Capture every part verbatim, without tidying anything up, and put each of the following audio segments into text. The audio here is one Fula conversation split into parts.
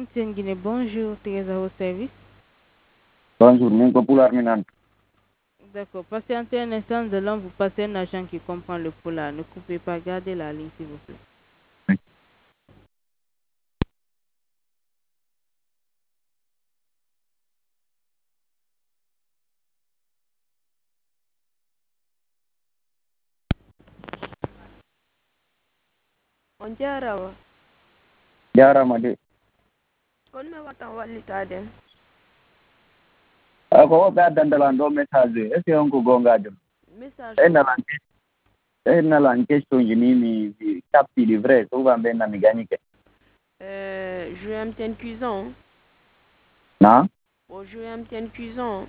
M T N Guinée, bonjour, Teresa au service. Bonjour, mon populaire Minan. D'accord, patientez un instant, nous allons vous passer un agent qui comprend le polar. Ne coupez pas, gardez la ligne s'il vous plaît. Oui. On jarawa. Jarama de. On me watan wallita den. Ako wo be dandalan do message est ce on ko gongajo. Message E o. na lanke. E na lanke so yini mi mi capti de vrai so va ben na mi gagner ke. Euh, je M T N cuisson. Na? O je M T N cuisson.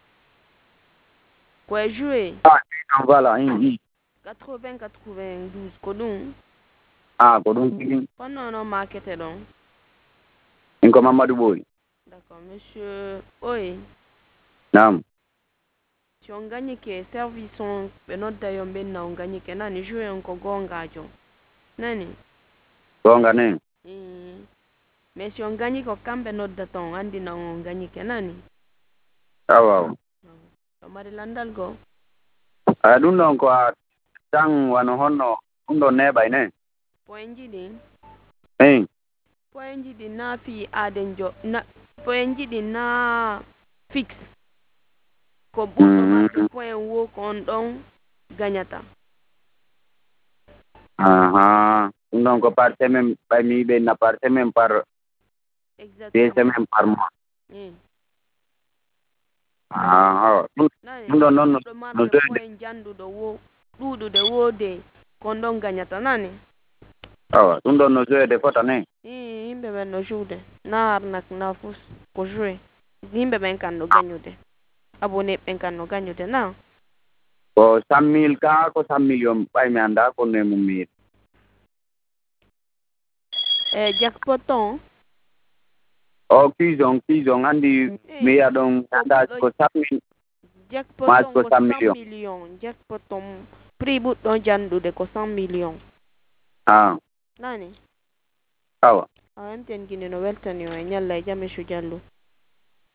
Quoi jouer? Ah, voilà, hi. quatre-vingts quatre-vingt-douze kodun. Ah, ko dum kin. Pendant non marketé donc. Inko Mamadou Boy. D'accord, monsieur. Oui. Naam. Si on gagne que service on benot dayon ben na on gagne que nani jouer on ko gongajo. Nani? Gonga ne. Mm. Mais si on gagne ko kambe not daton andi na on gagne que nani? Awa. To mari landal go. Ah, dum don ko tang wano honno undo ne bay ne. Point jidi. Eh. Point jidi na fi adenjo na point jidi na fix. Ko buto marke point wo kon don gagnata. Aha. Donc par semaine bay mi be na par semaine par deux Exactement. semaines par mois. Mm. Ah, Nani? non non non Do non marke no point jandu do wo dudu de wo de kon don gagnata nani? awa ɗum ɗon no jouede fota ne I yimɓe ɓen no joude na arnak na fus ko joué yimɓe ɓen kan no gagnude abonné ɓen kan no gagnude na ko cent mille ka ko cent million ɓay mi annda kono e mum mi yiɗi e jackpot ton o cuison cuison anndi mi yiya ɗon annda ko cent mille jackpot mas ton ko ko cent cent million million jackpot ton prix ɓuɗɗo jandude ko cent million a nani awa a M T N Guinée no weltani o e ñalla e jam e Diallo